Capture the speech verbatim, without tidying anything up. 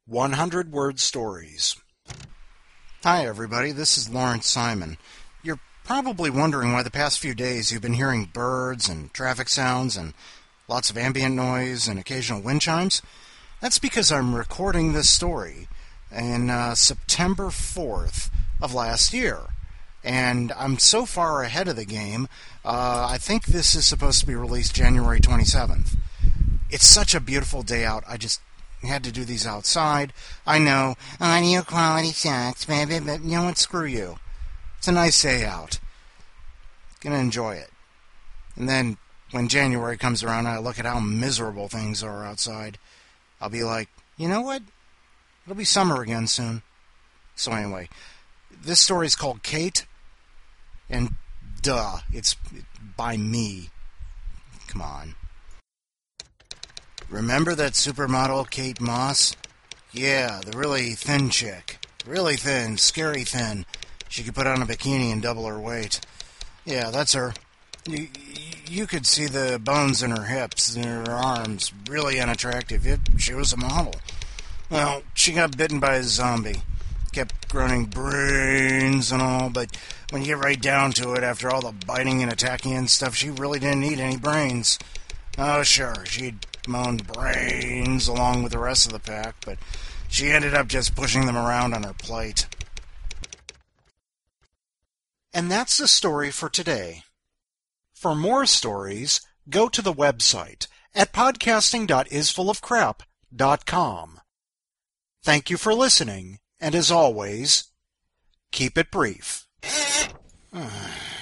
hundred Word Stories. Hi everybody, this is Lawrence Simon. You're probably wondering why the past few days you've been hearing birds and traffic sounds and lots of ambient noise and occasional wind chimes. That's because I'm recording this story in uh, September fourth of last year. And I'm so far ahead of the game, uh, I think this is supposed to be released January twenty-seventh. It's such a beautiful day out, I just had to do these outside. I know, audio quality sucks, baby, but you know what, screw you. It's a nice day out. Gonna enjoy it. And then, when January comes around and I look at how miserable things are outside, I'll be like, you know what? It'll be summer again soon. So anyway, this story is called Kate, and duh, it's by me. Come on. Remember that supermodel Kate Moss? Yeah, the really thin chick. Really thin, scary thin. She could put on a bikini and double her weight. Yeah, that's her. You, you could see the bones in her hips and her arms. Really unattractive. It, she was a model. Well, she got bitten by a zombie. Kept growing brains and all, but when you get right down to it, after all the biting and attacking and stuff, she really didn't need any brains. Oh, sure, she'd moaned brains along with the rest of the pack, but she ended up just pushing them around on her plate. And that's the story for today. For more stories, go to the website at podcasting dot is full of crap dot com. Thank you for listening, and as always, keep it brief.